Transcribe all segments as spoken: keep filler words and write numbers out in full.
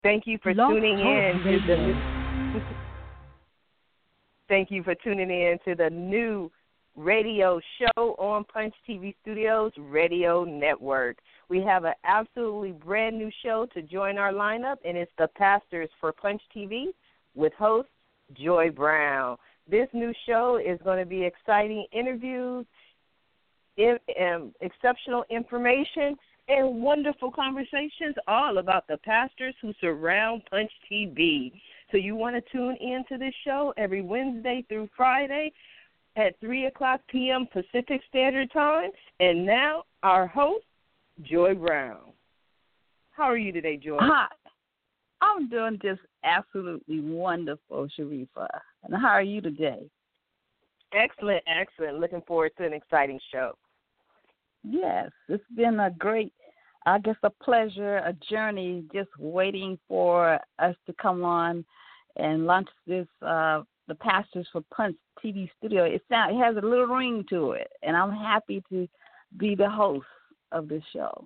Thank you for Blog tuning Talk in to the Radio. new, Thank you for tuning in to the new radio show on Punch T V Studios Radio Network. We have an absolutely brand new show to join our lineup, and it's the Pastors for Punch T V with host Joy Brown. This new show is going to be exciting interviews, in, um, exceptional information, and wonderful conversations all about the pastors who surround Punch T V. So you want to tune in to this show every Wednesday through Friday at three o'clock p.m. Pacific Standard Time. And now our host, Joy Brown. How are you today, Joy? Hi. I'm doing just absolutely wonderful, Sharifa. And how are you today? Excellent, excellent. Looking forward to an exciting show. Yes, it's been a great, I guess, a pleasure, a journey, just waiting for us to come on and launch this, uh, the Pastors for Punch T V studio. It sound, it has a little ring to it, and I'm happy to be the host of this show.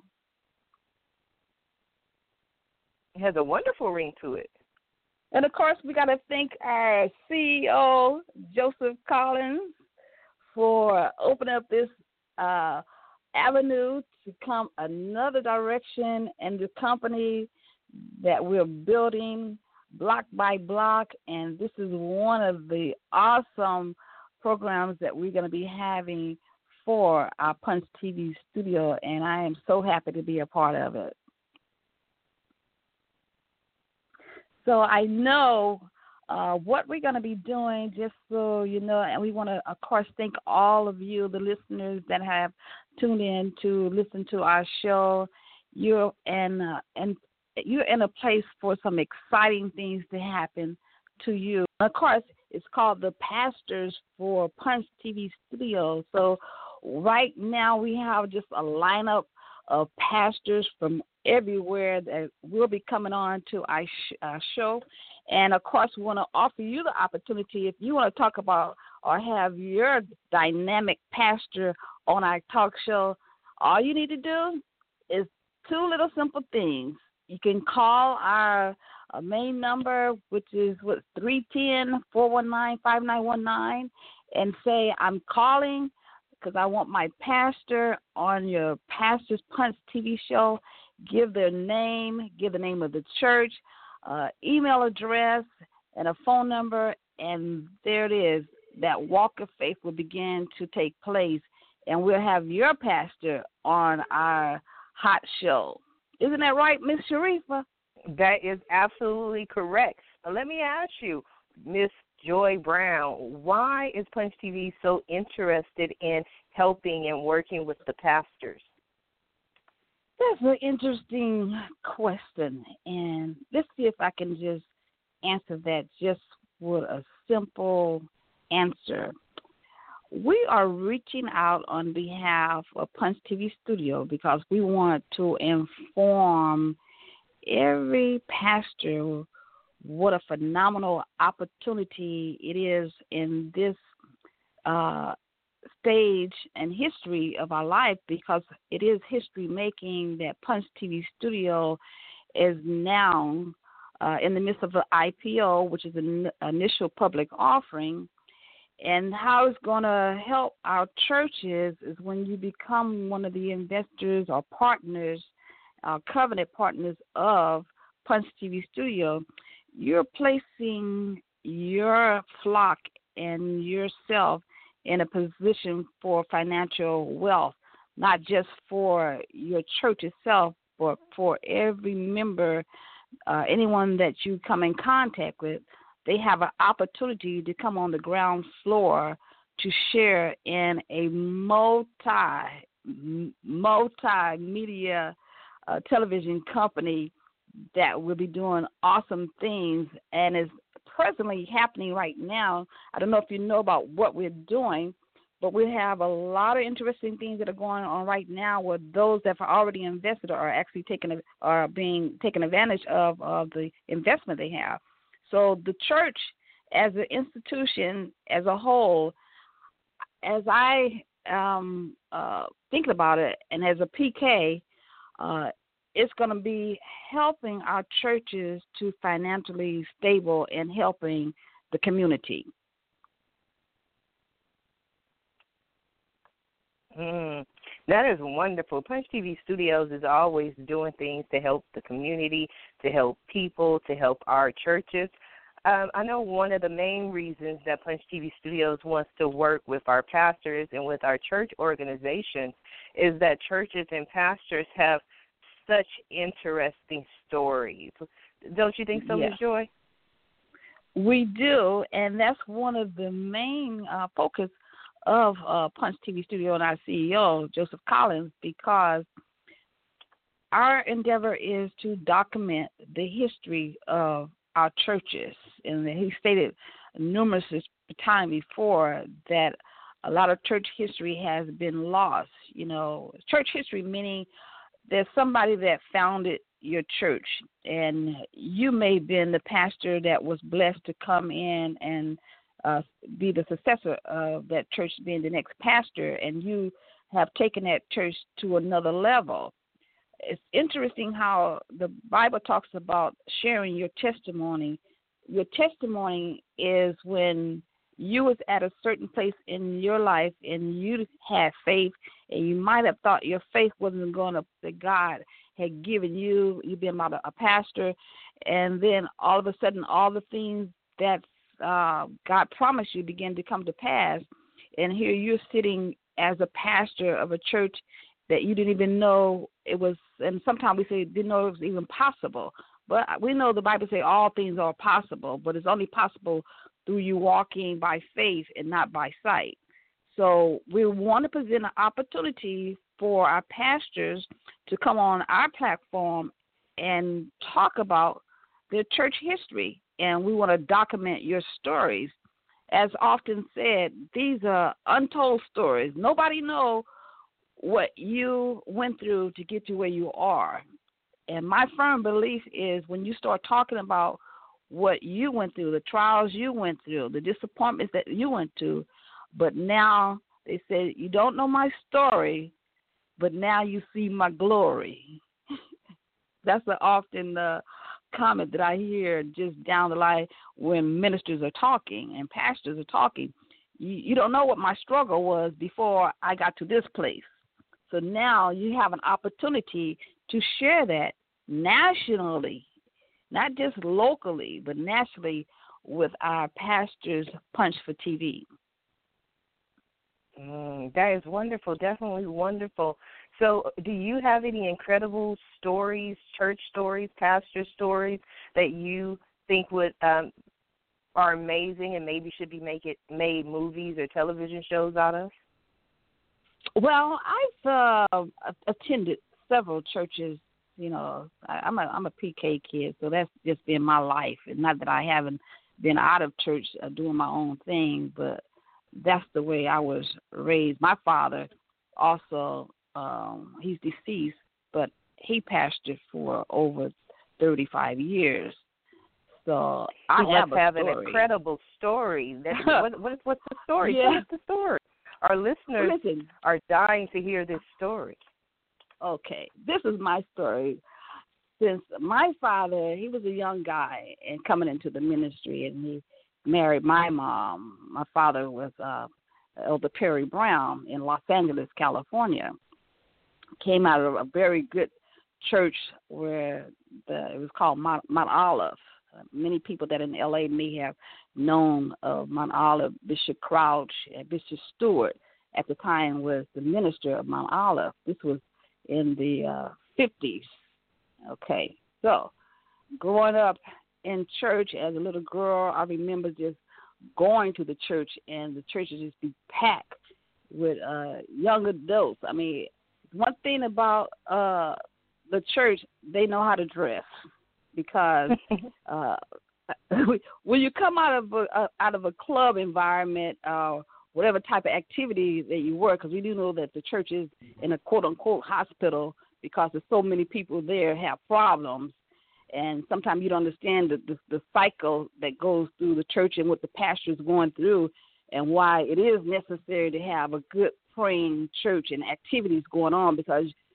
It has a wonderful ring to it. And, of course, we got to thank our C E O, Joseph Collins, for opening up this uh, avenue to come another direction and the company that we're building block by block. And this is one of the awesome programs that we're going to be having for our Punch T V studio, and I am so happy to be a part of it. So I know uh, what we're going to be doing, just so you know, and we want to, of course, thank all of you, the listeners that have tuned in to listen to our show. You're in, uh, and you're in a place for some exciting things to happen to you. Of course, it's called the Pastors for Punch T V Studio. So right now we have just a lineup of pastors from everywhere that will be coming on to our, sh- our show. And, of course, we want to offer you the opportunity, if you want to talk about or have your dynamic pastor on our talk show, all you need to do is two little simple things. You can call our uh, main number, which is what three one zero, four one nine, five nine one nine, and say, I'm calling because I want my pastor on your Pastor's Punch T V show. Give their name, give the name of the church, uh, email address, and a phone number, and there it is. That walk of faith will begin to take place, and we'll have your pastor on our hot show. Isn't that right, Miss Sharifa? That is absolutely correct. Now, let me ask you, Miss Joy Brown, why is Punch T V so interested in helping and working with the pastors? That's an interesting question, and let's see if I can just answer that just with a simple answer. We are reaching out on behalf of Punch T V Studio because we want to inform every pastor what a phenomenal opportunity it is in this uh, stage and history of our life, because it is history making that Punch T V Studio is now uh, in the midst of an I P O, which is an initial public offering. And how it's going to help our churches is when you become one of the investors or partners, uh, covenant partners of Punch T V Studio, you're placing your flock and yourself in a position for financial wealth, not just for your church itself, but for every member, uh, anyone that you come in contact with. They have an opportunity to come on the ground floor to share in a multi, multi-media uh, television company that will be doing awesome things and is presently happening right now. I don't know if you know about what we're doing, but we have a lot of interesting things that are going on right now where those that are already invested are actually taking are being taken advantage of, of the investment they have. So the church as an institution as a whole, as I um, uh, think about it, and as a P K, uh, it's going to be helping our churches to financially stable and helping the community. Mm, that is wonderful. Punch T V Studios is always doing things to help the community, to help people, to help our churches. Um, I know one of the main reasons that Punch T V Studios wants to work with our pastors and with our church organizations is that churches and pastors have such interesting stories. Don't you think so, Yes. Miz Joy? We do, and that's one of the main uh, focus of uh, Punch T V Studio and our C E O, Joseph Collins, because our endeavor is to document the history of our churches. And he stated numerous times before that a lot of church history has been lost. You know, church history meaning there's somebody that founded your church, and you may have been the pastor that was blessed to come in and uh, be the successor of that church, being the next pastor, and you have taken that church to another level. It's interesting how the Bible talks about sharing your testimony. Your testimony is when you was at a certain place in your life and you had faith, and you might have thought your faith wasn't going to, that God had given you, you've been about a, a pastor, and then all of a sudden all the things that uh, God promised you begin to come to pass, and here you're sitting as a pastor of a church that you didn't even know it was, and sometimes we say didn't know it was even possible. But we know the Bible says all things are possible, but it's only possible through you walking by faith and not by sight. So we want to present an opportunity for our pastors to come on our platform and talk about their church history, and we want to document your stories. As often said, these are untold stories. Nobody knows what you went through to get to where you are. And my firm belief is when you start talking about what you went through, the trials you went through, the disappointments that you went through, but now they say, you don't know my story, but now you see my glory. That's an often uh, comment that I hear just down the line when ministers are talking and pastors are talking. You, you don't know what my struggle was before I got to this place. So now you have an opportunity to share that nationally, not just locally, but nationally with our pastors Punch for T V. Mm, that is wonderful, definitely wonderful. So do you have any incredible stories, church stories, pastor stories that you think would um, are amazing and maybe should be make it, made movies or television shows out of? Well, I've uh, attended several churches. You know, I, I'm a I'm a P K kid, so that's just been my life. And not that I haven't been out of church uh, doing my own thing, but that's the way I was raised. My father also, um, he's deceased, but he pastored for over thirty-five years. So I you have must a have story. an incredible story. That, what, what, what's the story? Yeah. Tell us the story. Our listeners Listen, are dying to hear this story. Okay, this is my story. Since my father, he was a young guy and coming into the ministry, and he married my mom. My father was uh, Elder Perry Brown in Los Angeles, California. Came out of a very good church where the, it was called Mount, Mount Olive. Uh, many people that in L A may have known of Mount Olive. Bishop Crouch and Bishop Stewart at the time was the minister of Mount Olive. This was in the uh, fifties. Okay, so growing up in church as a little girl, I remember just going to the church, and the church would just be packed with uh, young adults. I mean, one thing about uh, the church, they know how to dress, because uh, when you come out of a, uh, out of a club environment, uh, whatever type of activity that you work, because we do know that the church is in a quote-unquote hospital because there's so many people there have problems, and sometimes you don't understand the, the, the cycle that goes through the church and what the pastor is going through, and why it is necessary to have a good praying church and activities going on, because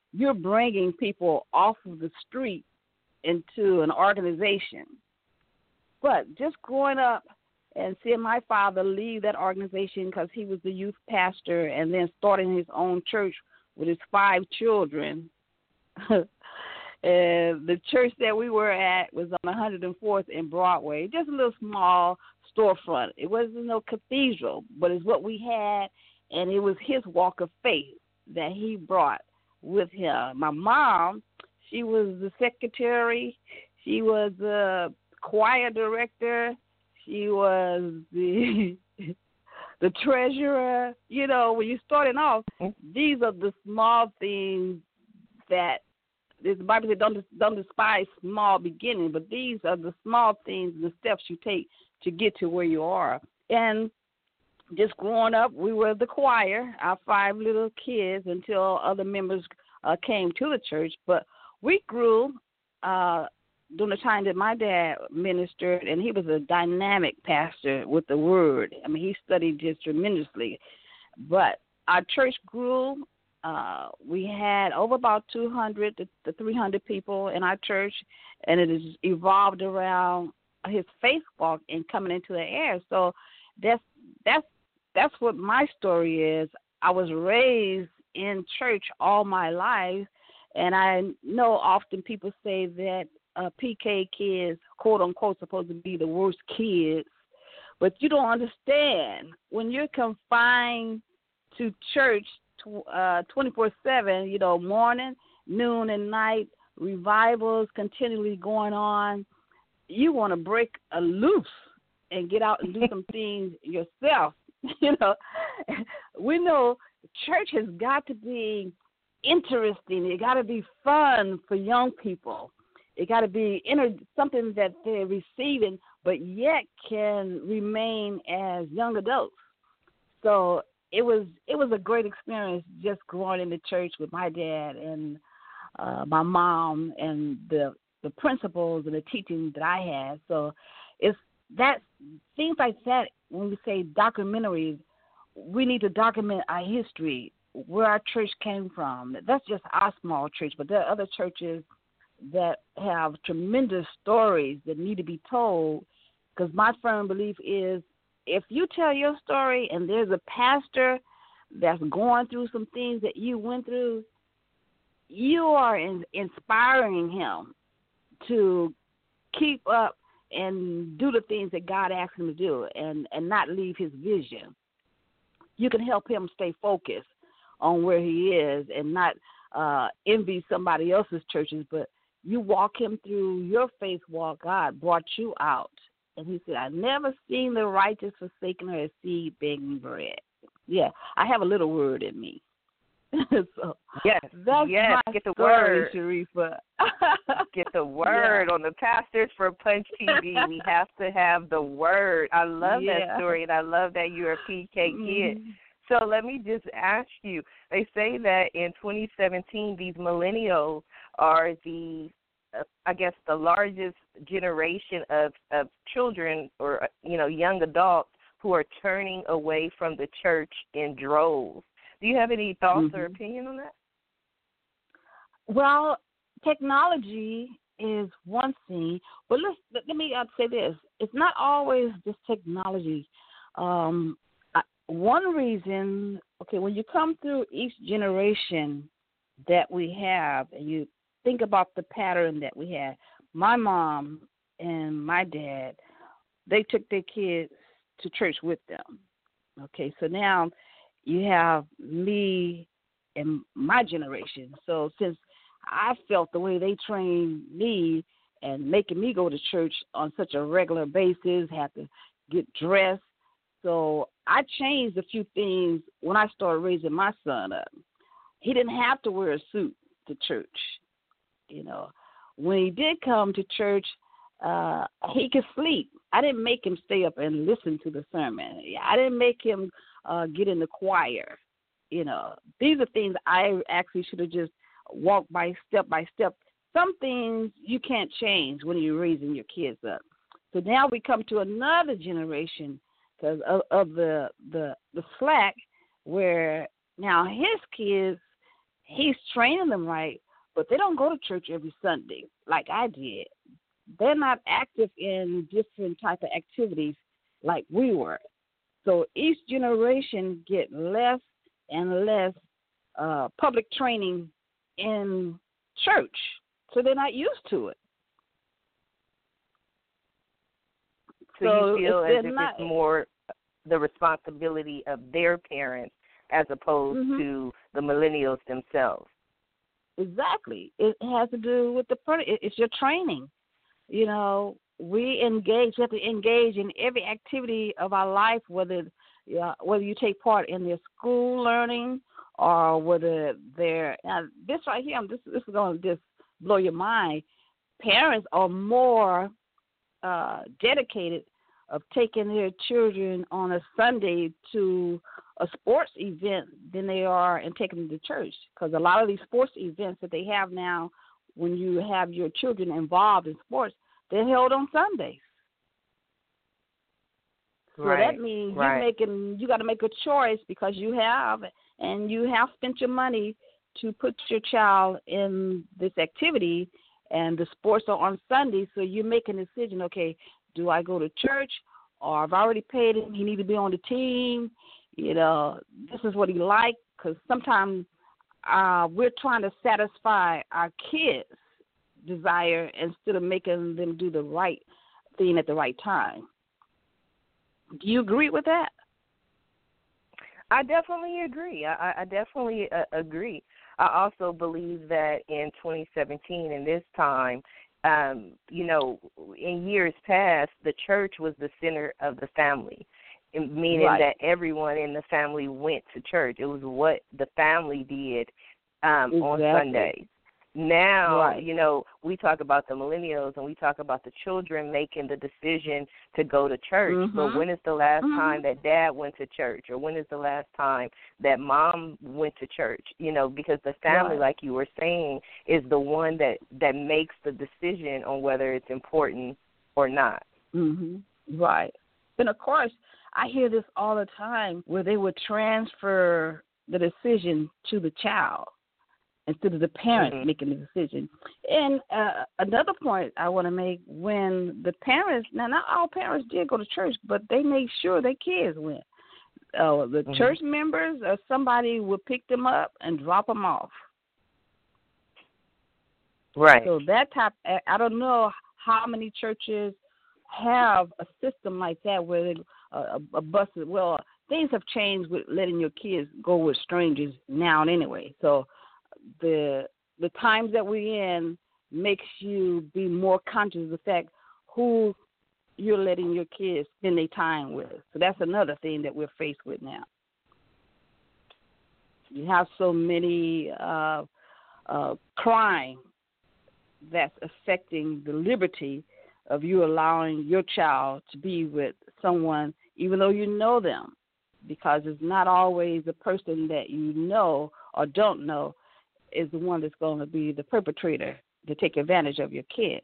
you're bringing people off of the street into an organization. But just growing up and seeing my father leave that organization because he was the youth pastor and then starting his own church with his five children. And the church that we were at was on one hundred fourth and Broadway, just a little small storefront. It wasn't no cathedral, but it's what we had, and it was his walk of faith that he brought with him. My mom, she was the secretary. She was the choir director. She was the the treasurer. You know, when you're starting off, these are the small things that the Bible says don't, don't despise small beginning, but these are the small things and the steps you take to get to where you are. And just growing up, we were the choir, our five little kids, until other members uh, came to the church. But we grew uh, during the time that my dad ministered, and he was a dynamic pastor with the word. I mean, he studied just tremendously. But our church grew. Uh, we had over about two hundred to three hundred people in our church, and it has evolved around his faith walk and coming into the air. So that's that's that's what my story is. I was raised in church all my life, and I know often people say that uh, P K kids, quote unquote, supposed to be the worst kids, but you don't understand when you're confined to church Uh, twenty-four seven, you know, morning, noon, and night, revivals continually going on. You want to break a loose and get out and do some things yourself. You know, we know church has got to be interesting. It got to be fun for young people. It got to be inter- something that they're receiving, but yet can remain as young adults. So It was it was a great experience just growing in the church with my dad and uh, my mom and the the principles and the teaching that I had. So it's that things like that. When we say documentaries, we need to document our history, where our church came from. That's just our small church, but there are other churches that have tremendous stories that need to be told. Because my firm belief is, if you tell your story and there's a pastor that's going through some things that you went through, you are in, inspiring him to keep up and do the things that God asked him to do and, and not leave his vision. You can help him stay focused on where he is and not uh, envy somebody else's churches, but you walk him through your faith walk. God brought you out. And he said, I've never seen the righteous forsaken or a seed begging bread. Yeah, I have a little word in me. So yes, that's yes, my get the story, word. Sharifa. Get the word Yeah. on the Pastors for Punch T V. We have to have the word. I love Yeah. that story, and I love that you're a P K kid. Mm-hmm. So let me just ask you, they say that in twenty seventeen, these millennials are the Uh, I guess the largest generation of, of children or, you know, young adults who are turning away from the church in droves. Do you have any thoughts Mm-hmm. or opinion on that? Well, technology is one thing, but let's, let, let me uh, say this. It's not always just technology. Um, I, one reason, okay, when you come through each generation that we have, and you think about the pattern that we had. My mom and my dad, they took their kids to church with them. Okay, so now you have me and my generation. So since I felt the way they trained me and making me go to church on such a regular basis, have to get dressed. So I changed a few things when I started raising my son up. He didn't have to wear a suit to church. You know, when he did come to church, uh, he could sleep. I didn't make him stay up and listen to the sermon. I didn't make him uh, get in the choir. You know, these are things I actually should have just walked by step by step. Some things you can't change when you're raising your kids up. So now we come to another generation because of, of the, the the slack, where now his kids, he's training them right, but they don't go to church every Sunday like I did. They're not active in different type of activities like we were. So each generation get less and less uh, public training in church, so they're not used to it. So, so you feel if as if not, it's more the responsibility of their parents as opposed mm-hmm. to the millennials themselves. Exactly. It has to do with the it's your training. You know, we engage. We have to engage in every activity of our life, whether uh, whether you take part in their school learning or whether they're now, this right here. This this is going to just blow your mind. Parents are more uh, dedicated of taking their children on a Sunday to a sports event than they are in taking them to church, because a lot of these sports events that they have now, when you have your children involved in sports, they're held on Sundays. So right, that means right. you're making, you got to make a choice because you have, and you have spent your money to put your child in this activity, and the sports are on Sunday, so you're making a decision, okay, do I go to church, or I've already paid him, he needs to be on the team, you know, this is what he likes, because sometimes uh, we're trying to satisfy our kids' desire instead of making them do the right thing at the right time. Do you agree with that? I definitely agree. I, I definitely uh, agree. I also believe that in twenty seventeen, in this time, um, you know, in years past, the church was the center of the family, meaning right. that everyone in the family went to church. It was what the family did um, exactly. on Sundays. Now, right. you know, we talk about the millennials and we talk about the children making the decision to go to church. Mm-hmm. But when is the last mm-hmm. time that dad went to church, or when is the last time that mom went to church? You know, because the family, right. like you were saying, is the one that, that makes the decision on whether it's important or not. Mm-hmm. Right. And, of course, I hear this all the time where they would transfer the decision to the child instead of the parents mm-hmm. making the decision. And uh, another point I want to make, when the parents, now not all parents did go to church, but they made sure their kids went. Uh, the mm-hmm. church members or somebody would pick them up and drop them off. Right. So that type, I don't know how many churches have a system like that where they, uh, a, a bus, well, things have changed with letting your kids go with strangers now and anyway. So the the times that we're in makes you be more conscious of the fact who you're letting your kids spend their time with. So that's another thing that we're faced with now. You have so many uh, uh, crime that's affecting the liberty of you allowing your child to be with someone, even though you know them, because it's not always the person that you know or don't know is the one that's going to be the perpetrator to take advantage of your kids.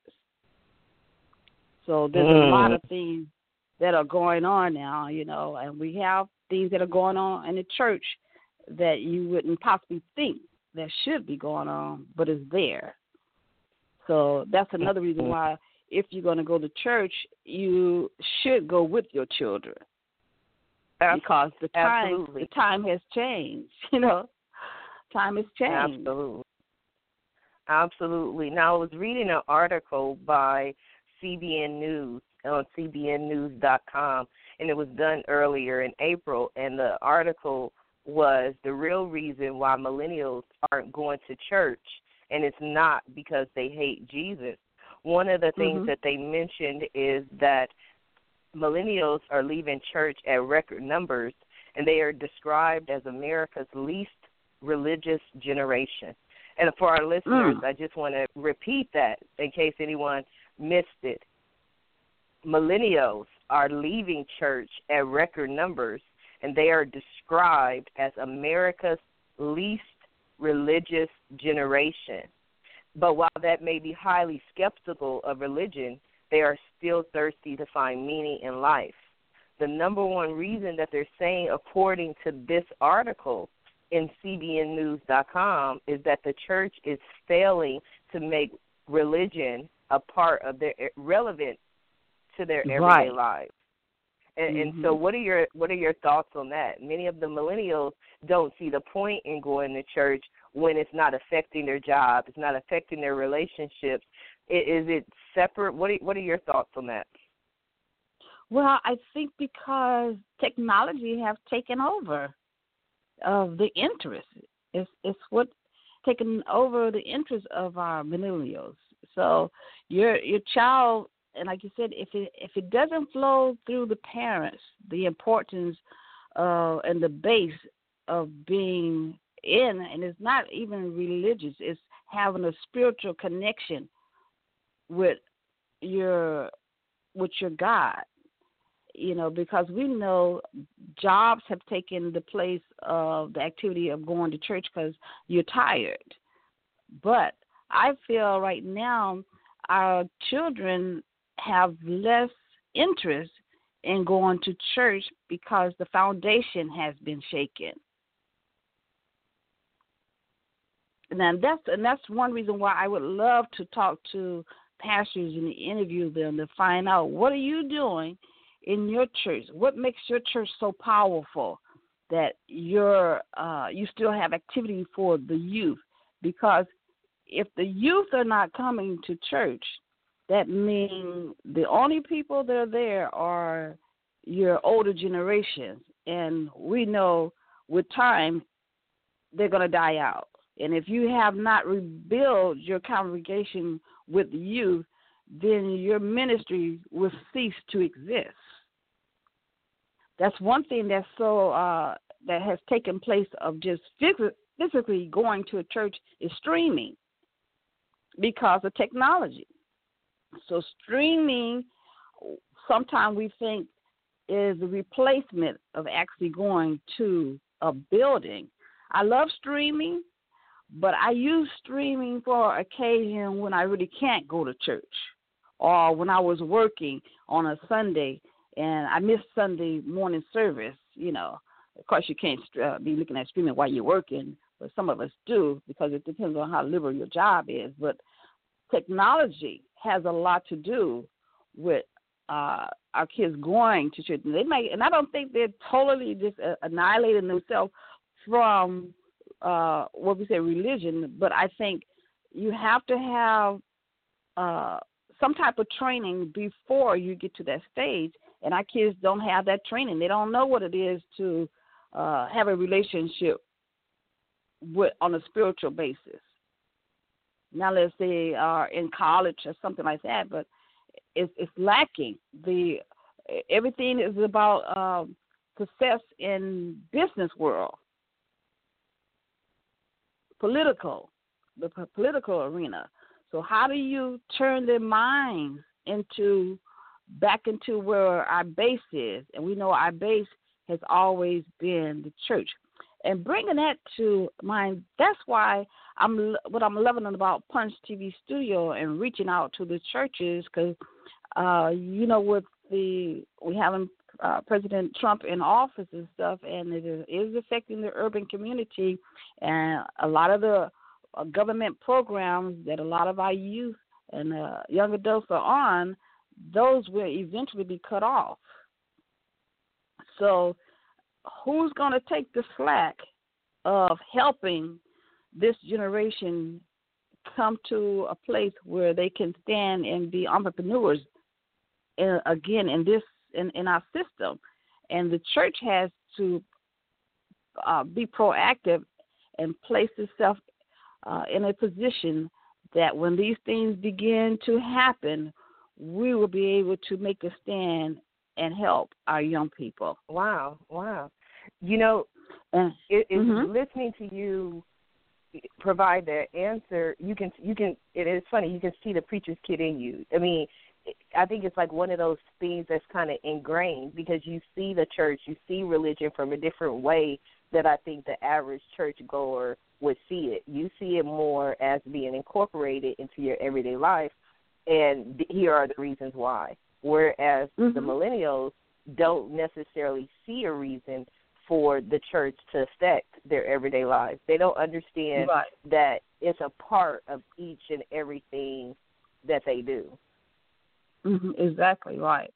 So there's mm. a lot of things that are going on now, you know, and we have things that are going on in the church that you wouldn't possibly think that should be going on, but it's there. So that's another reason why if you're going to go to church, you should go with your children. Because the time, Absolutely. the time has changed, you know. Time has changed. Absolutely. Absolutely. Now, I was reading an article by C B N News on C B N news dot com, and it was done earlier in April, and the article was the real reason why millennials aren't going to church, and it's not because they hate Jesus. One of the things mm-hmm. that they mentioned is that millennials are leaving church at record numbers, and they are described as America's least religious generation. And for our listeners, mm. I just want to repeat that in case anyone missed it. Millennials are leaving church at record numbers, and they are described as America's least religious generation. But while that may be highly skeptical of religion, they are still thirsty to find meaning in life. The number one reason that they're saying, according to this article, in C B N news dot com is that the church is failing to make religion a part of their relevant to their everyday right. lives. And, mm-hmm. and so, what are your what are your thoughts on that? Many of the millennials don't see the point in going to church when it's not affecting their job, it's not affecting their relationships. Is it separate? What are, what are your thoughts on that? Well, I think because technology has taken over of the interest. It's it's what taken over the interest of our millennials. So your your child, and like you said, if it if it doesn't flow through the parents, the importance uh, and the base of being in, and it's not even religious, it's having a spiritual connection with your with your God. You know, because we know jobs have taken the place of the activity of going to church because you're tired. But I feel right now our children have less interest in going to church because the foundation has been shaken. And that's and that's one reason why I would love to talk to pastors and interview them to find out, what are you doing in your church? What makes your church so powerful that you're uh, you still have activity for the youth? Because if the youth are not coming to church, that means the only people that are there are your older generations. And we know with time, they're going to die out. And if you have not rebuilt your congregation with the youth, then your ministry will cease to exist. That's one thing that's so uh, that has taken place of just phys- physically going to a church is streaming because of technology. So streaming, sometimes we think, is the replacement of actually going to a building. I love streaming, but I use streaming for occasion when I really can't go to church, or when I was working on a Sunday and I missed Sunday morning service. You know, of course, you can't uh, be looking at streaming while you're working, but some of us do because it depends on how liberal your job is. But technology has a lot to do with uh, our kids going to church. And they may, and I don't think they're totally just uh, annihilating themselves from uh, what we say religion, but I think you have to have uh, some type of training before you get to that stage. And our kids don't have that training. They don't know what it is to uh, have a relationship with, on a spiritual basis. Now, let's say they are in college or something like that, but it's, it's lacking. The everything is about um, success in business world, political, the p- political arena. So how do you turn their minds into back into where our base is? And we know our base has always been the church. And bringing that to mind, that's why I'm what I'm loving about Punch T V Studio and reaching out to the churches, because uh, you know, with the we having uh, President Trump in office and stuff, and it is affecting the urban community, and a lot of the uh, government programs that a lot of our youth and uh, young adults are on, those will eventually be cut off. So who's going to take the slack of helping this generation come to a place where they can stand and be entrepreneurs in, again in this in, in our system? And the church has to uh, be proactive and place itself uh, in a position that when these things begin to happen, we will be able to make a stand and help our young people. Wow, wow. You know, uh, it, it, mm-hmm. listening to you provide that answer, you can, you can. It is funny. You can see the preacher's kid in you. I mean, I think it's like one of those things that's kind of ingrained because you see the church, you see religion from a different way that I think the average church goer would see it. You see it more as being incorporated into your everyday life, and here are the reasons why. Whereas mm-hmm. the millennials don't necessarily see a reason for the church to affect their everyday lives. They don't understand right. that it's a part of each and everything that they do. Mm-hmm, exactly right.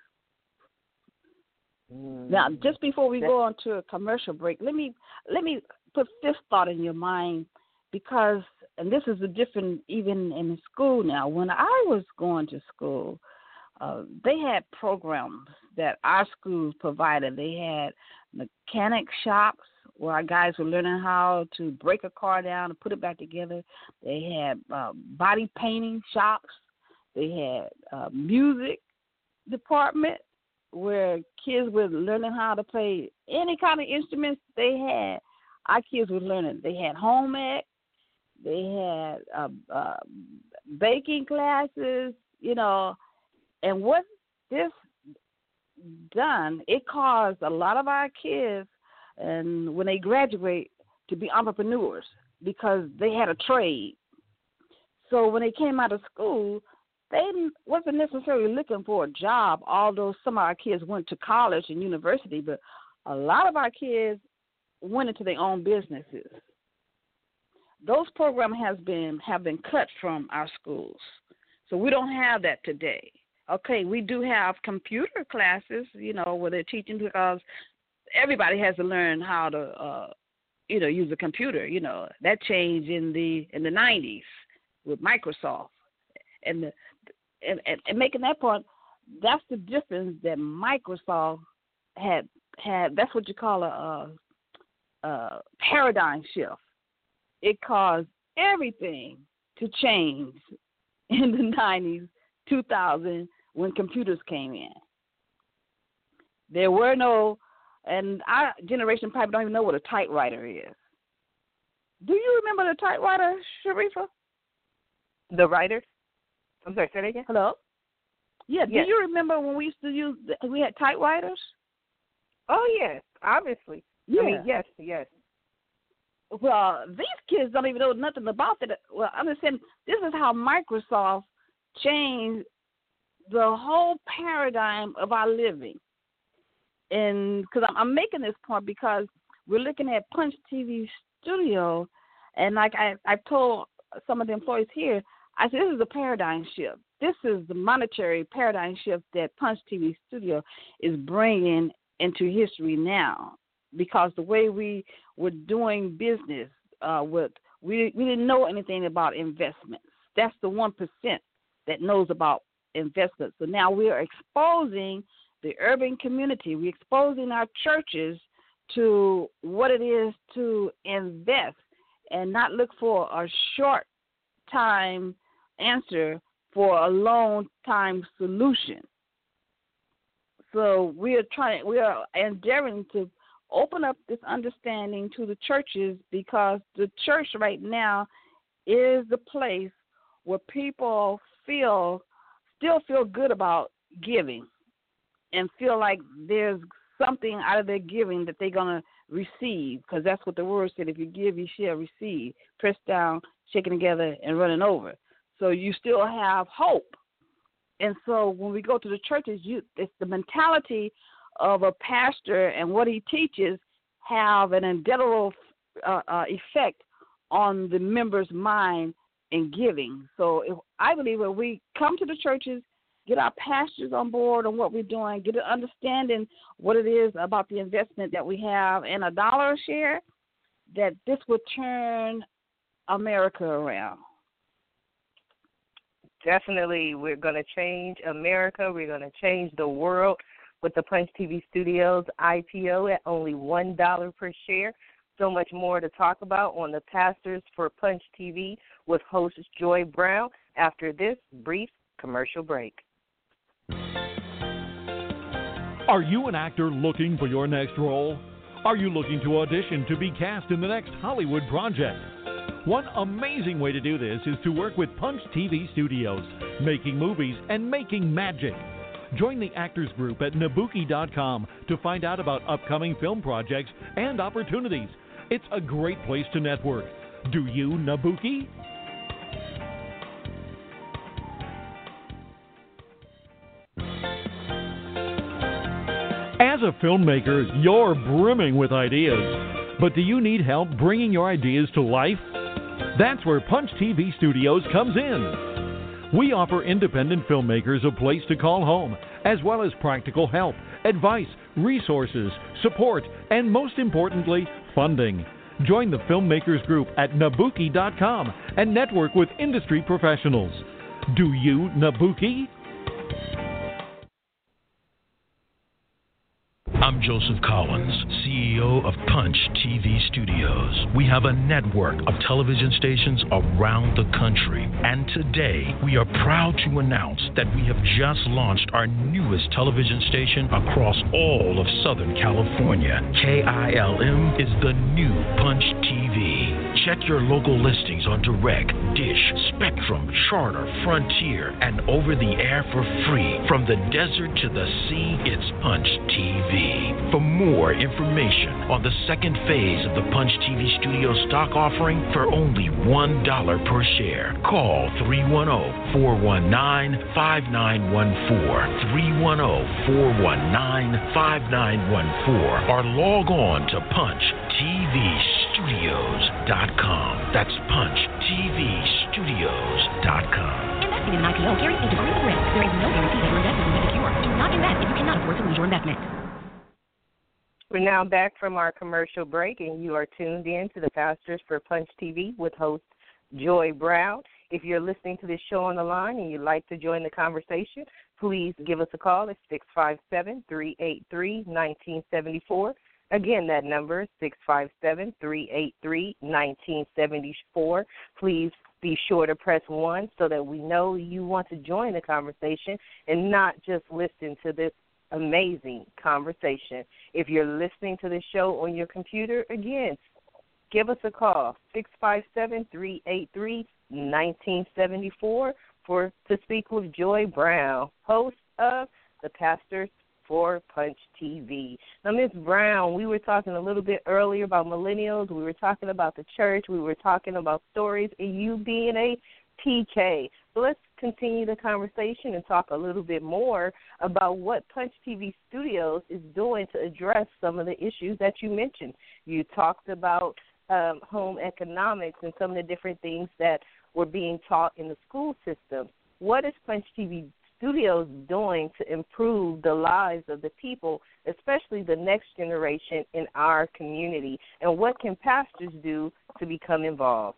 Mm. Now, just before we That's, go on to a commercial break, let me let me put this thought in your mind, because, and this is a different even in school now. When I was going to school, uh, they had programs that our schools provided. They had mechanic shops where our guys were learning how to break a car down and put it back together. They had uh, body painting shops. They had uh, music department where kids were learning how to play any kind of instruments they had. Our kids were learning. They had home ec. They had uh, uh, baking classes, you know. And what this done, it caused a lot of our kids, and when they graduate, to be entrepreneurs because they had a trade. So when they came out of school, they wasn't necessarily looking for a job, although some of our kids went to college and university, but a lot of our kids went into their own businesses. Those programs has been have been cut from our schools. So we don't have that today. Okay, we do have computer classes, you know, where they're teaching, because everybody has to learn how to, uh, you know, use a computer. You know, that changed in the in the nineties with Microsoft, and the and, and, and making that point, that's the difference that Microsoft had had. That's what you call a, a, a paradigm shift. It caused everything to change in the nineties, two thousand, when computers came in. There were no, and our generation probably don't even know what a typewriter is. Do you remember the typewriter, Sharifa? The writer? I'm sorry, say that again? Hello? Yeah, yes. Do you remember when we used to use, we had typewriters? Oh, yes, obviously. Yeah. I mean, yes, yes. Well, these kids don't even know nothing about that. Well, I'm just saying, this is how Microsoft changed the whole paradigm of our living. And because I'm, I'm making this point because we're looking at Punch T V Studio, and like I, I've told some of the employees here, I said, this is a paradigm shift. This is the monetary paradigm shift that Punch T V Studio is bringing into history now, because the way we were doing business uh, with, we, we didn't know anything about investments. That's the one percent that knows about investments. So now we are exposing the urban community. We're exposing our churches to what it is to invest and not look for a short time answer for a long time solution. So we are trying, we are endeavoring to open up this understanding to the churches, because the church right now is the place where people feel, still feel good about giving and feel like there's something out of their giving that they're going to receive, because that's what the word said. If you give, you shall receive. Pressed down, shaken together, and running over. So you still have hope. And so when we go to the churches, you, it's the mentality of a pastor and what he teaches have an indelible uh, uh, effect on the member's mind in giving. So if, I believe when we come to the churches, get our pastors on board on what we're doing, get an understanding what it is about the investment that we have in a dollar a share, that this will turn America around. Definitely, we're going to change America. We're going to change the world with the Punch T V Studios I P O at only one dollar per share. So much more to talk about on the Pastors for Punch T V with host Joy Brown after this brief commercial break. Are you an actor looking for your next role? Are you looking to audition to be cast in the next Hollywood project? One amazing way to do this is to work with Punch T V Studios, making movies and making magic. Join the actors group at Nabuki dot com to find out about upcoming film projects and opportunities. It's a great place to network. Do you, Nabuki? As a filmmaker, you're brimming with ideas. But do you need help bringing your ideas to life? That's where Punch T V Studios comes in. We offer independent filmmakers a place to call home, as well as practical help, advice, resources, support, and most importantly, funding. Join the Filmmakers Group at Nabuki dot com and network with industry professionals. Do you Nabuki? I'm Joseph Collins, C E O of Punch T V Studios. We have a network of television stations around the country. And today, we are proud to announce that we have just launched our newest television station across all of Southern California. K I L M is the new Punch T V. Check your local listings on Direct, Dish, Spectrum, Charter, Frontier, and over the air for free. From the desert to the sea, it's Punch T V. For more information on the second phase of the Punch T V Studio stock offering for only one dollar per share, call three one zero, four one nine, five nine one four, three one zero, four one nine, five nine one four, or log on to punch t v studios dot com. That's punch t v studios dot com. Investing in an I P O carries a degree of risk. There is no guarantee that your investment will be secure. Do not invest if you cannot afford to lose your investment. We're now back from our commercial break, and you are tuned in to the Pastors for Punch T V with host Joy Brown. If you're listening to this show on the line and you'd like to join the conversation, please give us a call at six five seven, three eight three, one nine seven four. Again, that number is six five seven, three eight three, one nine seven four. Please be sure to press one so that we know you want to join the conversation and not just listen to this amazing conversation. If you're listening to this show on your computer, again, give us a call, six five seven, three eight three, one nine seven four, for to speak with Joy Brown, host of the Pastors for Punch T V. Now, Miz Brown, we were talking a little bit earlier about millennials. We were talking about the church. We were talking about stories, and you being a P K. So let's continue the conversation and talk a little bit more about what Punch T V Studios is doing to address some of the issues that you mentioned. You talked about um, home economics and some of the different things that were being taught in the school system. What is Punch T V Studios doing to improve the lives of the people, especially the next generation in our community? And what can pastors do to become involved?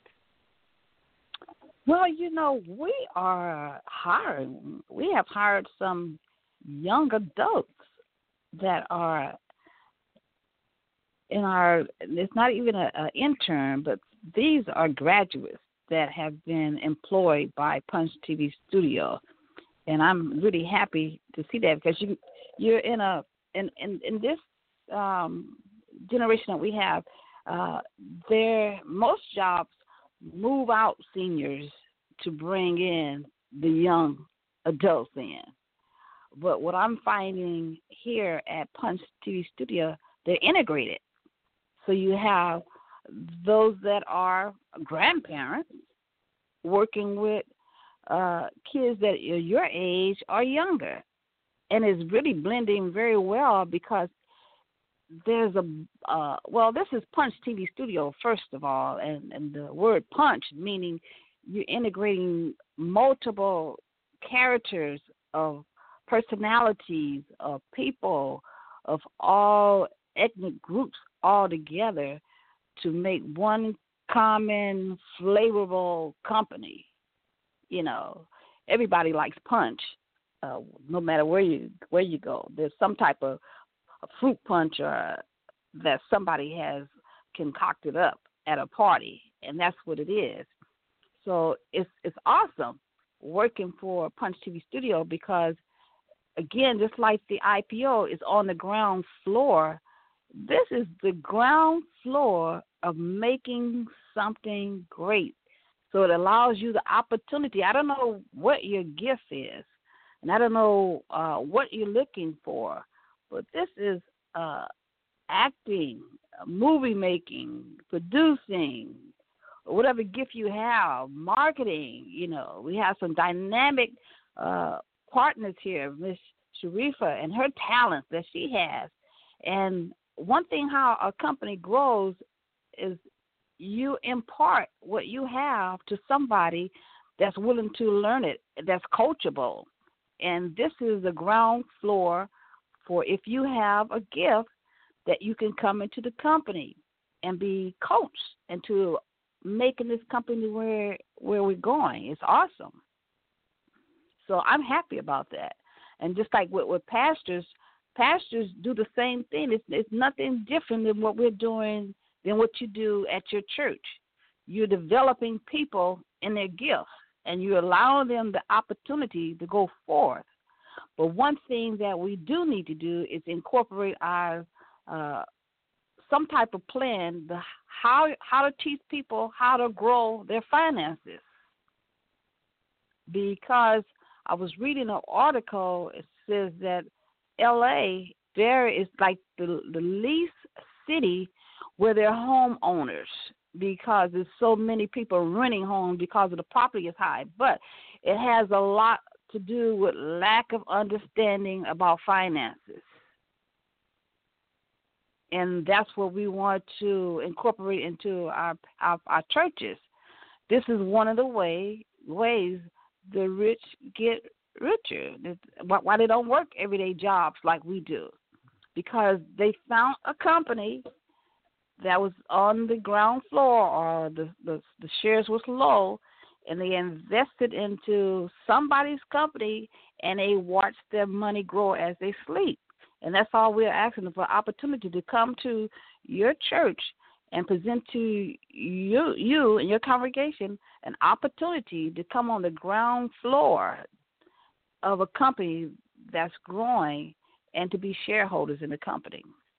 Well, you know, we are hired. We have hired some young adults that are in our, it's not even an intern, but these are graduates that have been employed by Punch T V Studio. And I'm really happy to see that because you, you're in a, in, in, in this um, generation that we have, uh, there, most jobs move out seniors to bring in the young adults in. But what I'm finding here at Punch T V Studio, they're integrated. So you have those that are grandparents working with uh, kids that are your age or younger. And it's really blending very well because there's a, uh, well, this is Punch T V Studio, first of all, and, and the word punch, meaning you're integrating multiple characters of personalities, of people, of all ethnic groups all together to make one common, flavorful company. You know, everybody likes punch, uh, no matter where you where you go. There's some type of a fruit punch or that somebody has concocted up at a party, and that's what it is. So it's it's awesome working for Punch T V Studio because, again, just like the I P O is on the ground floor, this is the ground floor of making something great. So it allows you the opportunity. I don't know what your gift is, and I don't know uh, what you're looking for, but this is uh, acting, movie making, producing, whatever gift you have, marketing. You know, we have some dynamic uh, partners here, Miss Sharifa and her talents that she has. And one thing how a company grows is you impart what you have to somebody that's willing to learn it, that's coachable. And this is the ground floor for if you have a gift that you can come into the company and be coached into making this company where where we're going. It's awesome. So I'm happy about that. And just like with, with pastors, pastors do the same thing. It's, it's nothing different than what we're doing than what you do at your church. You're developing people in their gifts, and you allow them the opportunity to go forth. But one thing that we do need to do is incorporate our uh, some type of plan, the how how to teach people how to grow their finances. Because I was reading an article, it says that L A, there is like the the least city where they're homeowners, because there's so many people renting homes because of the property is high. But it has a lot to do with lack of understanding about finances. And that's what we want to incorporate into our our, our churches. This is one of the way, ways the rich get richer. Why they don't work everyday jobs like we do. Because they found a company that was on the ground floor, or the, the, the shares was low, and they invested into somebody's company, and they watched their money grow as they sleep. And that's all we're asking for, opportunity to come to your church and present to you, you and your congregation an opportunity to come on the ground floor of a company that's growing and to be shareholders in the company.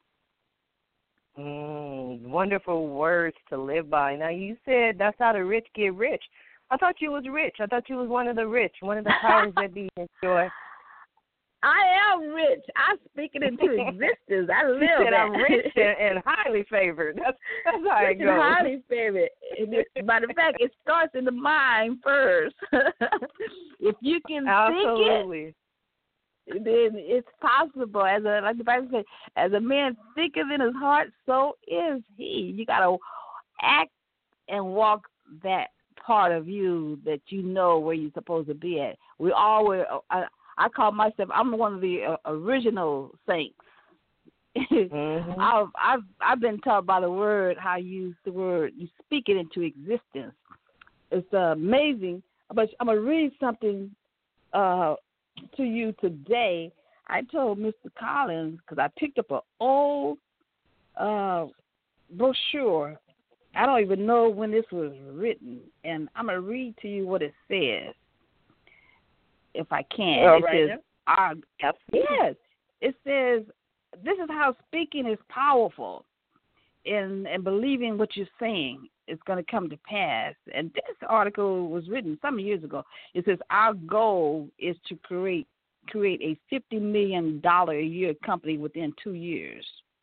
Mm, wonderful words to live by. Now, you said that's how the rich get rich. I thought you was rich. I thought you was one of the rich, one of the powers that be, Joy. I am rich. I speak it into existence. I live She said it. I'm rich and, and highly favored. That's, that's how Rich it goes. and highly favored. Matter of fact, it starts in the mind first. If you can Absolutely. think it, then it's possible. As a, like the Bible says, as a man thinketh in his heart, so is he. You got to act and walk that part of you that you know where you're supposed to be at. We all were. I, I call myself, I'm one of the uh, original saints. Mm-hmm. I've, I've I've been taught by the word how you use the word, you speak it into existence. It's uh, amazing. But I'm going to read something uh, to you today. I told Mister Collins, because I picked up an old uh, brochure. I don't even know when this was written, and I'm going to read to you what it says. If I can. All it right. says, our, yes, it says, this is how speaking is powerful, and, and believing what you're saying is going to come to pass. And this article was written some years ago. It says, our goal is to create create a fifty million dollars a year company within two years.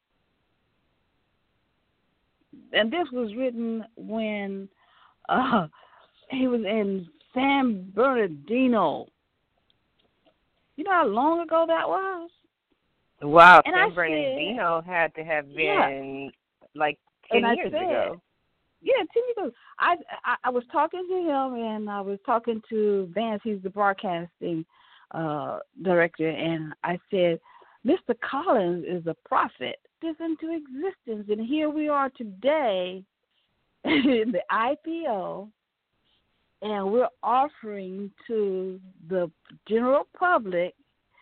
And this was written when uh, he was in San Bernardino. You know how long ago that was? Wow, and San I Bernardino said, had to have been yeah. like ten and years I said, ago. Yeah, ten years ago. I, I I was talking to him, and I was talking to Vance. He's the broadcasting uh, director, and I said, Mister Collins is a prophet. This into existence, and here we are today in the I P O. And we're offering to the general public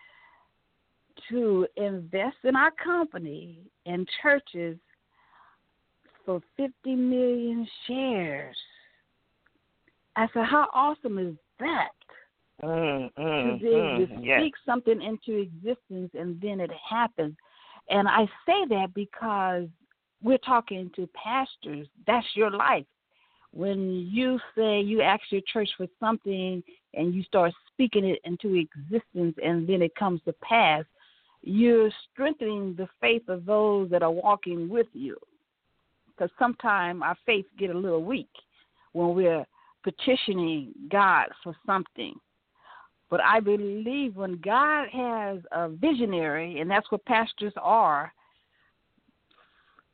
to invest in our company and churches for fifty million shares. I said, how awesome is that? Mm, mm, to be able mm, to yes. speak something into existence and then it happens. And I say that because we're talking to pastors. That's your life. When you say you ask your church for something and you start speaking it into existence and then it comes to pass, you're strengthening the faith of those that are walking with you. Because sometimes our faith get a little weak when we're petitioning God for something. But I believe when God has a visionary, and that's what pastors are,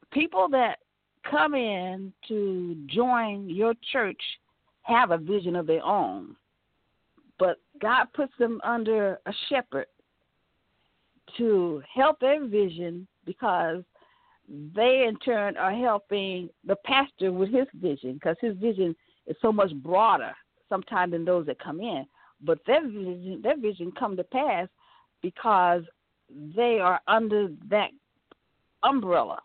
people that come in to join your church have a vision of their own, but God puts them under a shepherd to help their vision, because they in turn are helping the pastor with his vision, because his vision is so much broader sometimes than those that come in. But their vision, their vision come to pass because they are under that umbrella.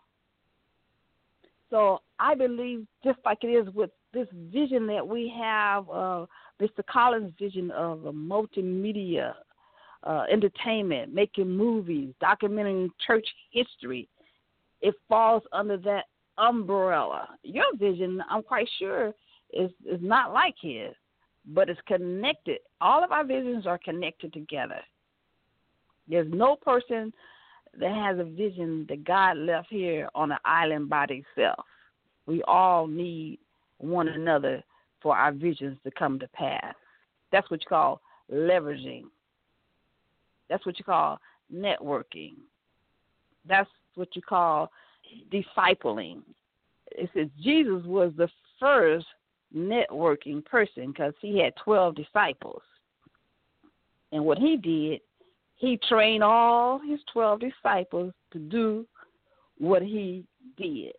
So I believe, just like it is with this vision that we have, uh, Mister Collins' vision of a multimedia uh, entertainment, making movies, documenting church history, it falls under that umbrella. Your vision, I'm quite sure, is, is not like his, but it's connected. All of our visions are connected together. There's no person that has a vision that God left here on an island by themselves. We all need one another for our visions to come to pass. That's what you call leveraging. That's what you call networking. That's what you call discipling. It says Jesus was the first networking person because he had twelve disciples. And what he did, he trained all his twelve disciples to do what he did.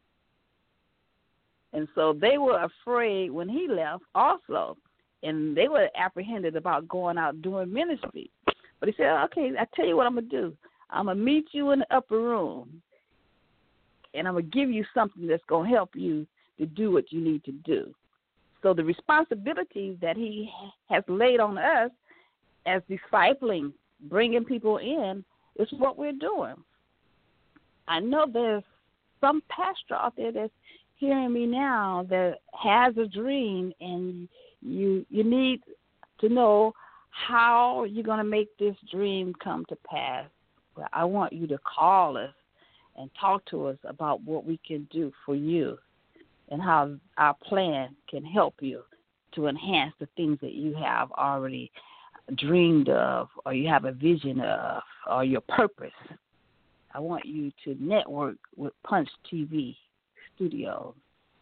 And so they were afraid when he left also, and they were apprehended about going out doing ministry. But he said, okay, I tell you what I'm going to do. I'm going to meet you in the upper room, and I'm going to give you something that's going to help you to do what you need to do. So the responsibility that he has laid on us as discipling, bringing people in, is what we're doing. I know there's some pastor out there that's hearing me now that has a dream, and you you need to know how you're going to make this dream come to pass. Well, I want you to call us and talk to us about what we can do for you and how our plan can help you to enhance the things that you have already dreamed of, or you have a vision of, or your purpose. I want you to network with Punch T V Studios.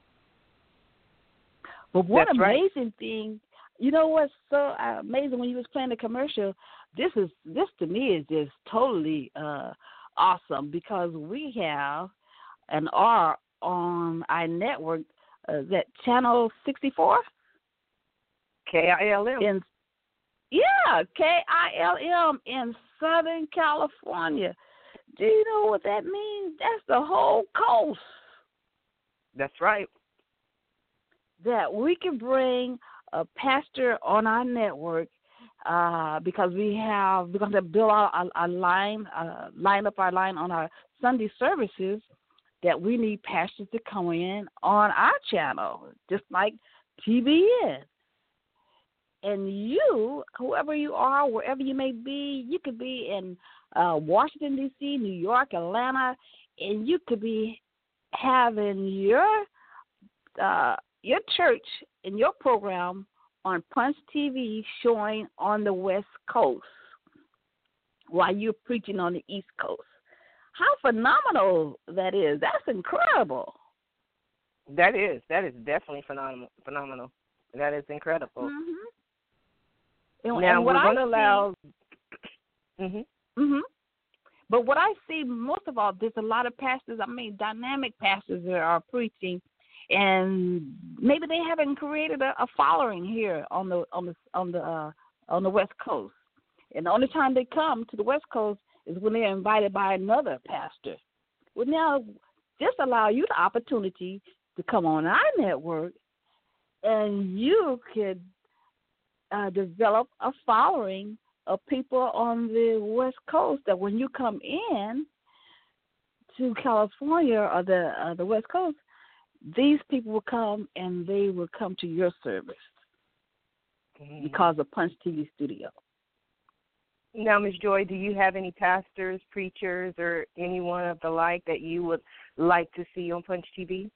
But what That's amazing right. thing, you know what's so amazing when you was playing the commercial, this is this to me is just totally uh, awesome, because we have and are on our network, uh, that channel sixty-four? K I L M. In, yeah, K I L M in Southern California. Do you know what that means? That's the whole coast. That's right. That we can bring a pastor on our network, uh, because we have we're going to build our, our, our line, uh, line up our line on our Sunday services. That we need pastors to come in on our channel, just like T V N. And you, whoever you are, wherever you may be, you could be in uh, Washington, D C, New York, Atlanta, and you could be having your uh, your church and your program on Punch T V showing on the West Coast while you're preaching on the East Coast. How phenomenal that is. That's incredible. That is. That is definitely phenomenal. Phenomenal. That is incredible. Mm-hmm. And, now, and what we're going I to allow... See, mm-hmm. Mm-hmm. But what I see most of all, there's a lot of pastors, I mean, dynamic pastors that are preaching, and maybe they haven't created a, a following here on the on the on the uh, on the West Coast. And the only time they come to the West Coast is when they're invited by another pastor. Well, now, just allow you the opportunity to come on our network, and you could uh, develop a following of people on the West Coast that when you come in to California or the uh, the West Coast, these people will come and they will come to your service mm-hmm. because of Punch T V Studio. Now, Miz Joy, do you have any pastors, preachers, or anyone of the like that you would like to see on Punch T V?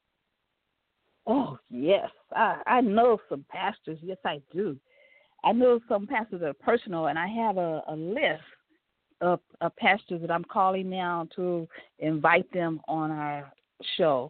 Oh, yes. I, I know some pastors. Yes, I do. I know some pastors that are personal, and I have a, a list of, of pastors that I'm calling now to invite them on our show,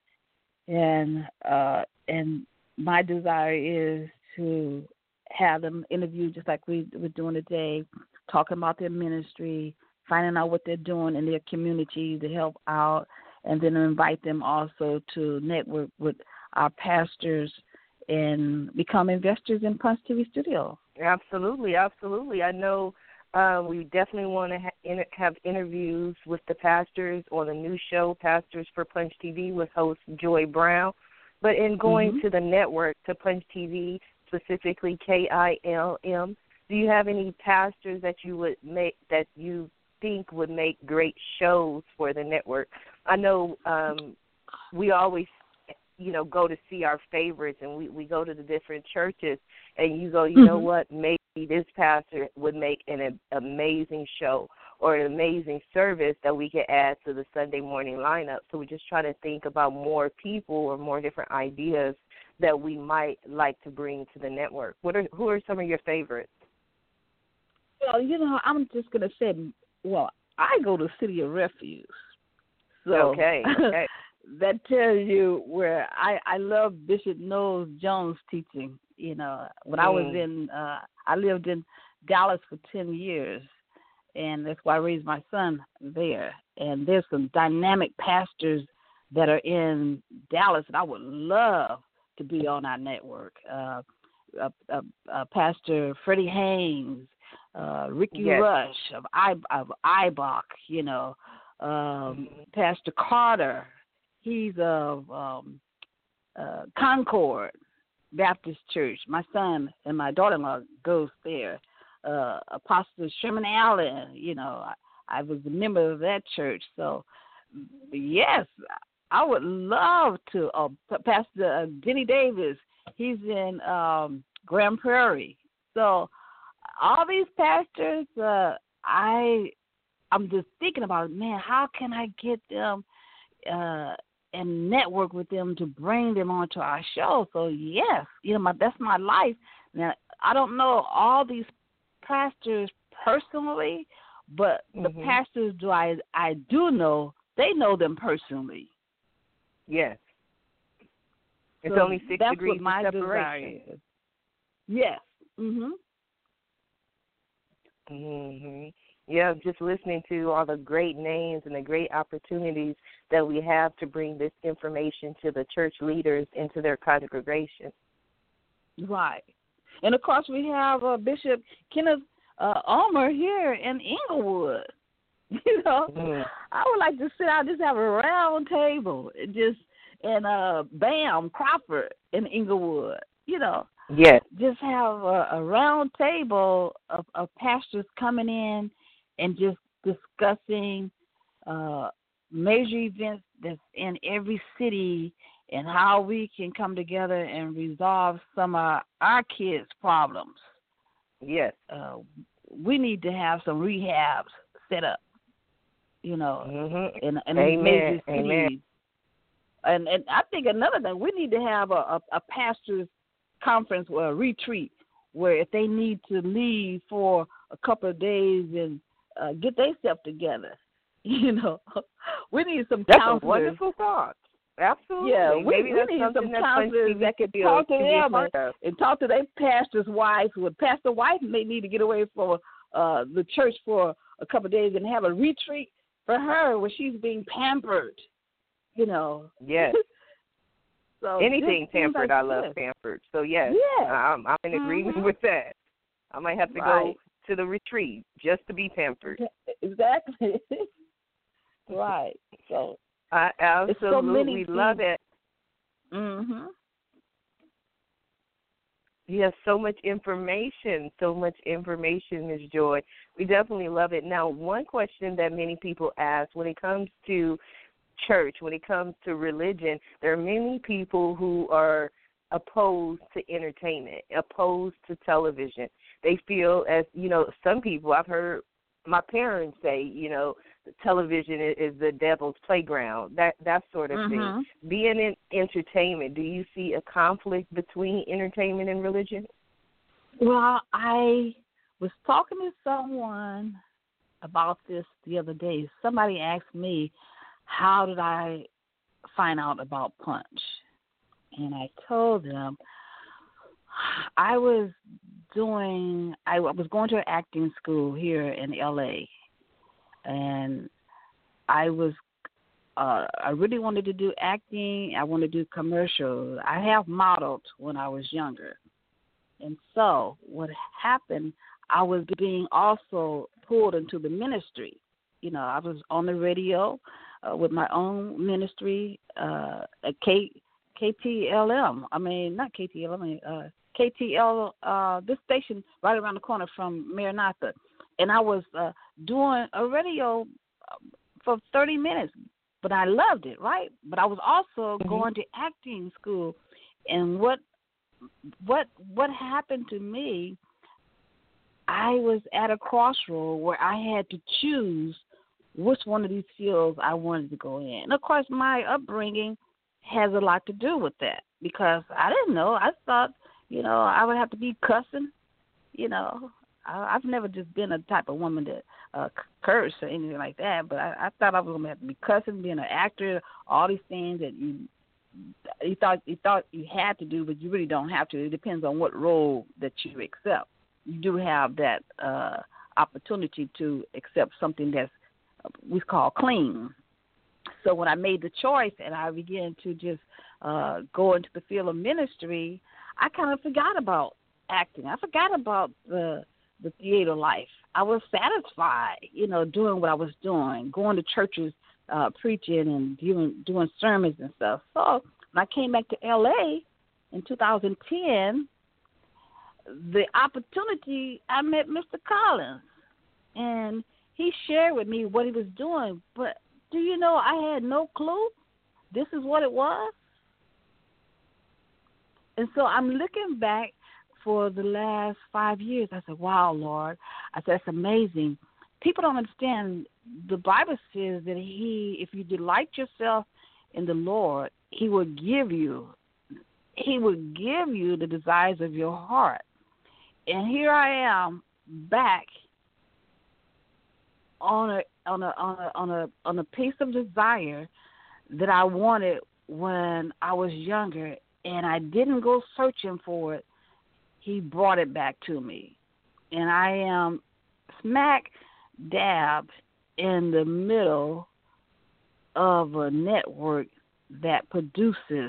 and uh, and my desire is to have them interviewed just like we, we're doing today, talking about their ministry, finding out what they're doing in their community to help out, and then invite them also to network with our pastors and become investors in Punch T V Studio. Absolutely, absolutely. I know uh, we definitely want to ha- in- have interviews with the pastors on the new show, Pastors for Punch T V, with host Joy Brown. But in going mm-hmm. to the network, to Punch T V, specifically K I L M, do you have any pastors that you would make that you think would make great shows for the network? I know um, we always, you know, go to see our favorites, and we, we go to the different churches, and you go, you mm-hmm. know what, maybe this pastor would make an, an amazing show or an amazing service that we could add to the Sunday morning lineup. So we're just trying to think about more people or more different ideas that we might like to bring to the network. What are who are some of your favorites? Well, you know, I'm just going to say, well, I go to City of Refuge. So okay, okay. That tells you where I, I love Bishop Noel Jones' teaching. You know, when mm. I was in, uh, I lived in Dallas for ten years, and that's why I raised my son there. And there's some dynamic pastors that are in Dallas, and I would love to be on our network. Uh, uh, uh, uh, Pastor Freddie Haynes, uh, Ricky yes. Rush of, I, of I B O C, you know, um, mm-hmm. Pastor Carter. He's of um, uh, Concord Baptist Church. My son and my daughter-in-law goes there. Uh, Apostle Sherman Allen, you know, I, I was a member of that church. So, yes, I would love to. Uh, Pastor uh, Denny Davis, he's in um, Grand Prairie. So, all these pastors, uh, I, I'm just thinking about, man, how can I get them uh, and network with them to bring them onto our show? So, yes, you know, my, that's my life. Now, I don't know all these pastors personally, but the mm-hmm. pastors do I I do know, they know them personally. Yes. It's so only six that's degrees what my of separation. Desire is. Yes. Mhm. Mhm. Yeah, just listening to all the great names and the great opportunities that we have to bring this information to the church leaders into their congregation. Right. And, of course, we have uh, Bishop Kenneth uh, Ulmer here in Inglewood. You know, mm. I would like to sit out, just have a round table, and just and uh, Bam Crawford in Inglewood. You know, yes, just have a, a round table of, of pastors coming in and just discussing uh, major events that's in every city and how we can come together and resolve some of our kids' problems. Yes. Uh, we need to have some rehabs set up, you know, mm-hmm. in, in Amen. major cities. Amen. And, and I think another thing, we need to have a, a, a pastor's conference or a retreat where if they need to leave for a couple of days and uh, get themselves together, you know, we need some That's counselors. That's a wonderful thought. Absolutely. Yeah, we, Maybe we need some counselors that can talk to them and, and talk to their pastor's wife. Well, pastor wife may need to get away from uh, the church for a couple of days and have a retreat for her where she's being pampered, you know. Yes. So anything pampered, like I love this. pampered. So, yes, yeah. I'm, I'm in agreement mm-hmm. with that. I might have to right. go to the retreat just to be pampered. Exactly. Right. So. I absolutely so love it. Mhm. You have so much information, so much information, Miz Joy. We definitely love it. Now, one question that many people ask when it comes to church, when it comes to religion, there are many people who are opposed to entertainment, opposed to television. They feel as, you know, some people, I've heard my parents say, you know, television is the devil's playground, that that sort of mm-hmm. thing. Being in entertainment, do you see a conflict between entertainment and religion? Well, I was talking to someone about this the other day. Somebody asked me, how did I find out about Punch. And I told them I was doing, I was going to an acting school here in L A. And I was, uh, I really wanted to do acting. I wanted to do commercials. I have modeled when I was younger. And so what happened, I was being also pulled into the ministry. You know, I was on the radio uh, with my own ministry uh, at K, KTLM. I mean, not K T L M, I mean, uh, K T L, uh, this station right around the corner from Maranatha. And I was uh, doing a radio for thirty minutes, but I loved it, right? But I was also mm-hmm. going to acting school. And what what what happened to me, I was at a crossroad where I had to choose which one of these fields I wanted to go in. And, of course, my upbringing has a lot to do with that because I didn't know. I thought, you know, I would have to be cussing. You know, I, I've never just been a type of woman that uh, curse or anything like that, but I, I thought I was going to have to be cussing, being an actor, all these things that you you thought you thought you had to do, but you really don't have to. It depends on what role that you accept. You do have that uh, opportunity to accept something that's we call clean. So when I made the choice and I began to just uh, go into the field of ministry, I kind of forgot about acting. I forgot about the the theater life. I was satisfied, you know, doing what I was doing, going to churches, uh, preaching and doing doing sermons and stuff. So when I came back to L A in two thousand ten, the opportunity, I met Mister Collins, and he shared with me what he was doing. But do you know, I had no clue this is what it was. And so I'm looking back for the last five years. I said, wow, Lord. I said, that's amazing. People don't understand. The Bible says that he, if you delight yourself in the Lord, he will give you, he will give you the desires of your heart. And here I am back on a on a on a on a on a piece of desire that I wanted when I was younger, and I didn't go searching for it. He brought it back to me, and I am smack dab in the middle of a network that produces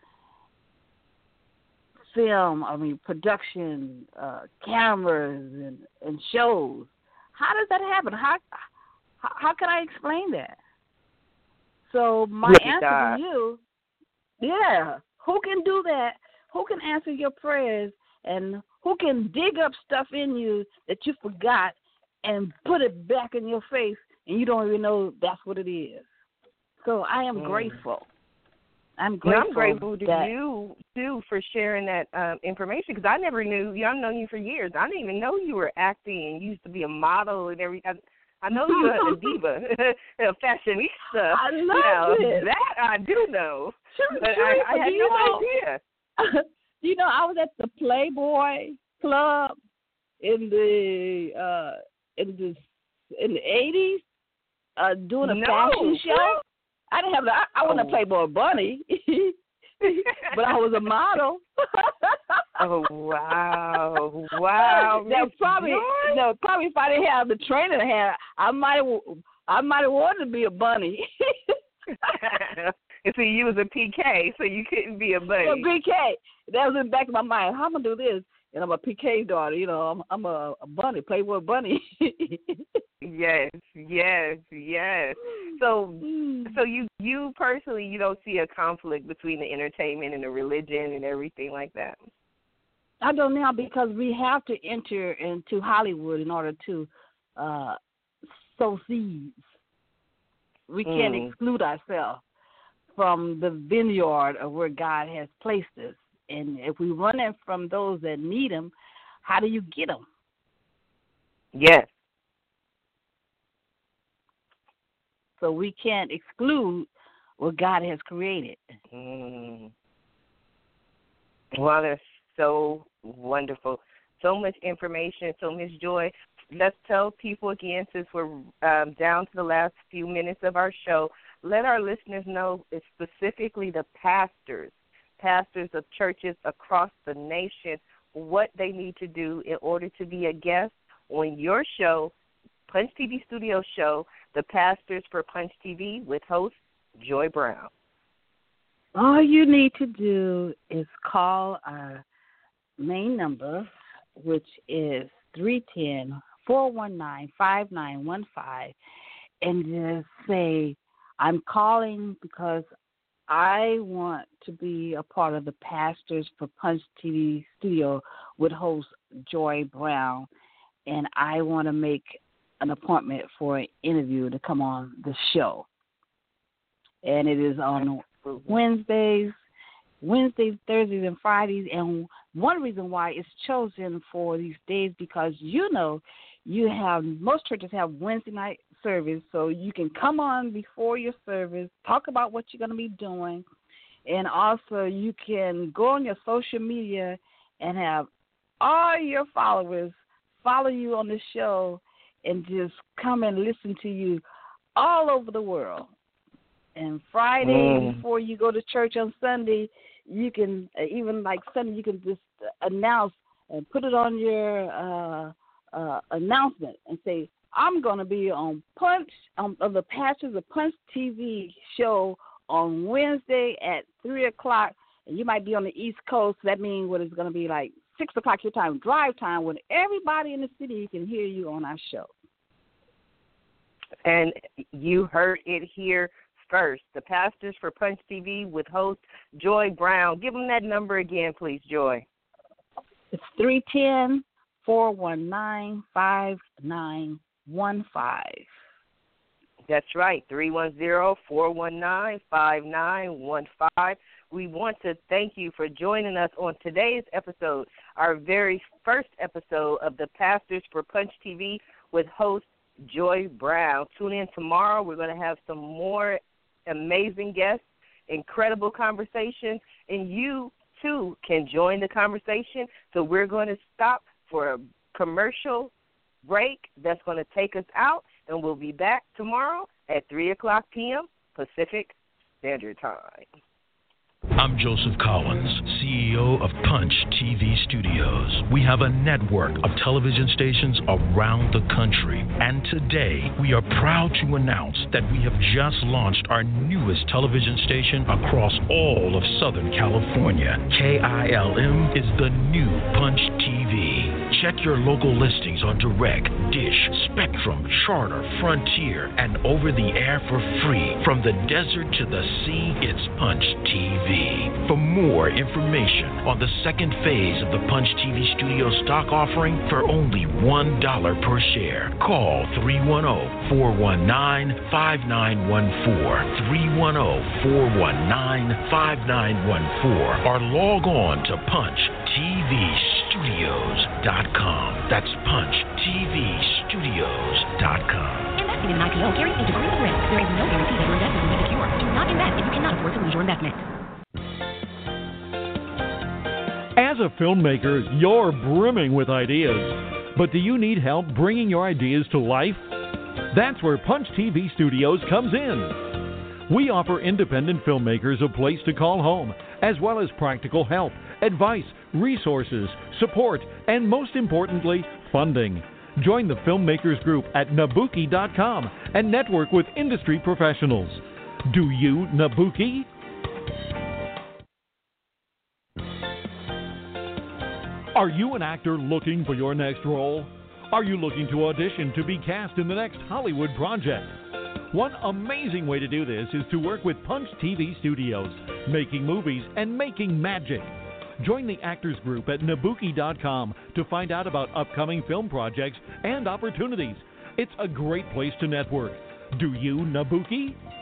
film, I mean, production, uh, cameras, and, and shows. How does that happen? How, how how can I explain that? So my Look answer God. to you, yeah, who can do that? Who can answer your prayers? And who can dig up stuff in you that you forgot and put it back in your face, and you don't even know that's what it is? So I am mm. grateful. I'm grateful. And I'm grateful to that, you, too, for sharing that um, information, because I never knew, you know, I've known you for years. I didn't even know you were acting and you used to be a model and everything. I, I know you're a diva, a fashionista. I love you know, it. That I do know. Sure, but sure. I, I had do no know, idea. You know, I was at the Playboy Club in the uh, in the in the eighties uh, doing a no. fashion show. I didn't have the, I, I wasn't oh. a Playboy bunny, but I was a model. Oh wow, wow! Now probably, no, probably if I didn't have the training I had, I might have, I might have wanted to be a bunny. And see, you was a P K, so you couldn't be a bunny. A P K. That was in the back of my mind. How am I gonna do this? And I'm a P K daughter. You know, I'm, I'm a, a bunny, Playboy bunny. Yes, yes, yes. So, so you, you personally, you don't see a conflict between the entertainment and the religion and everything like that? I don't now, because we have to enter into Hollywood in order to uh, sow seeds. We can't mm. exclude exclude ourselves from the vineyard of where God has placed us. And if we run in from those that need them, how do you get them? Yes. So we can't exclude what God has created. Mm. Well, that's so wonderful. So much information. So, Miz Joy, let's tell people again, since we're um, down to the last few minutes of our show, let our listeners know it's specifically the pastors, pastors of churches across the nation, what they need to do in order to be a guest on your show, Punch T V Studio show, The Pastors for Punch T V, with host Joy Brown. All you need to do is call our main number, which is three one zero, four one nine, five nine one five, and just say, I'm calling because I want to be a part of the Pastors for Punch T V Studio with host Joy Brown, and I want to make an appointment for an interview to come on the show. And it is on Wednesdays, Wednesdays, Thursdays, and Fridays. And one reason why it's chosen for these days, because you know you have, most churches have Wednesday night service, so you can come on before your service, talk about what you're going to be doing, and also you can go on your social media and have all your followers follow you on the show and just come and listen to you all over the world. And Friday, mm. before you go to church on Sunday, you can, uh, even like Sunday, you can just announce and put it on your uh, uh, announcement and say, I'm going to be on Punch, um, of the Pastors of Punch T V show on Wednesday at three o'clock. And you might be on the East Coast. So that means what it's going to be like six o'clock your time, drive time, when everybody in the city can hear you on our show. And you heard it here first. The Pastors for Punch T V with host Joy Brown. Give them that number again, please, Joy. It's three one zero, four one nine, five nine one five. That's right, three one zero, four one nine, five nine one five. We want to thank you for joining us on today's episode, our very first episode of the Pastors for Punch T V with host Joy Brown. Tune in tomorrow. We're going to have some more amazing guests, incredible conversations, and you, too, can join the conversation. So we're going to stop for a commercial break that's going to take us out, and we'll be back tomorrow at three o'clock p.m. Pacific Standard Time. I'm Joseph Collins, C E O of Punch T V Studios. We have a network of television stations around the country. And today, we are proud to announce that we have just launched our newest television station across all of Southern California. K I L M is the new Punch T V. Check your local listings on Direct, Dish, Spectrum, Charter, Frontier, and over the air for free. From the desert to the sea, it's Punch T V. For more information on the second phase of the Punch T V Studio stock offering for only one dollar per share, call three one zero, four one nine, five nine one four, three one zero, four one nine, five nine one four, or log on to punch t v studios dot com. That's punch t v studios dot com. Investing in an I P O carries a degree of risk. There is no guarantee that your investment will be secure. Do not invest if you cannot afford to lose your investment. As a filmmaker, you're brimming with ideas. But do you need help bringing your ideas to life? That's where Punch T V Studios comes in. We offer independent filmmakers a place to call home, as well as practical help, advice, resources, support, and most importantly, funding. Join the Filmmakers Group at Nabuki dot com and network with industry professionals. Do you Nabuki? Are you an actor looking for your next role? Are you looking to audition to be cast in the next Hollywood project? One amazing way to do this is to work with Punch T V Studios, making movies and making magic. Join the Actors Group at Nabuki dot com to find out about upcoming film projects and opportunities. It's a great place to network. Do you Nabuki?